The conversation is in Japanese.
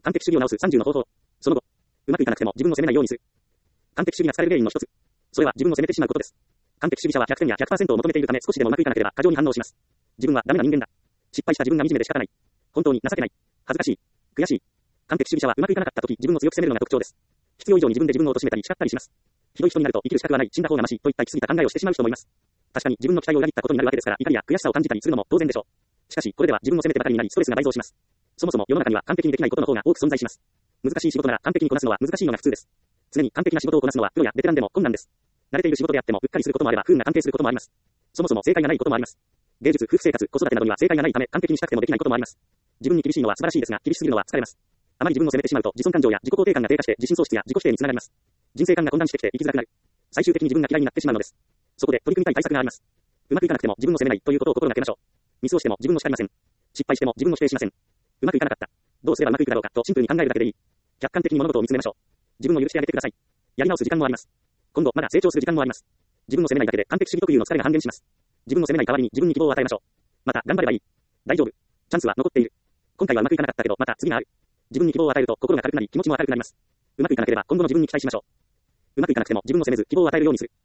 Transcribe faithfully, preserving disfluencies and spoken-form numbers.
完璧主義を直すさんじゅうの方法。その後、うまくいかなくても自分を責めないようにする。完璧主義が疲れる原因の一つ。それは自分を責めてしまうことです。完璧主義者はひゃくてんや ひゃくパーセント を求めているため少しでもうまくいかなければ過剰に反応します。自分はダメな人間だ。失敗した自分が惨めで仕方ない。本当に情けない。恥ずかしい。悔しい。完璧主義者はうまくいかなかった時自分を強く責めるのが特徴です。必要以上に自分で自分を貶めたり叱ったりします。ひどい人になると生きる資格はない、死んだ方がましといった行き過ぎた考えをしてしまう人もいます。確かに自分の期待を裏切ったことになるわけですから怒りや悔しさを感じたりするのも当然でしょう。しかしこれでは自分を責めてばかりになりストレスが倍増します。そもそも世の中には完璧にできないことの方が多く存在します。難しい仕事なら完璧にこなすのは難しいのが普通です。常に完璧な仕事をこなすのはプロやベテランでも困難です。慣れている仕事であってもうっかりすることもあれば不運が関係することもあります。そもそも正解がないこともあります。芸術、夫婦生活、子育てなどには正解がないため完璧にしたくてもできないこともあります。自分に厳しいのは素晴らしいですが厳しすぎるのは疲れます。あまり自分を責めてしまうと自尊感情や自己肯定感が低下して自信喪失や自己否定につながります。人生観が混乱してきて生きづらくなる。最終的に自分が嫌いになってしまうのです。そこで取り組みたい対策があります。うまくいかなくても自分を責めないということを心がけましょう。ミスをしても自分を叱りません。失敗しても自分を否定しません。うまくいかなかった。どうすればうまくいくだろうかとシンプルに考えるだけでいい。客観的に物事を見つめましょう。自分を許してあげてください。やり直す時間もあります。今後まだ成長する時間もあります。自分を責めないだけで完璧主義特有の疲れが半減します。自分を責めない代わりに自分に希望を与えましょう。また頑張ればいい。大丈夫。チャンスは残っている。今回はうまくいかなかったけどまた次がある。自分に希望を与えると心が軽くなり気持ちも明るくなります。うまくいかなければ今後の自分に期待しましょう。うまくいかなくても自分を責めず希望を与えるようにする。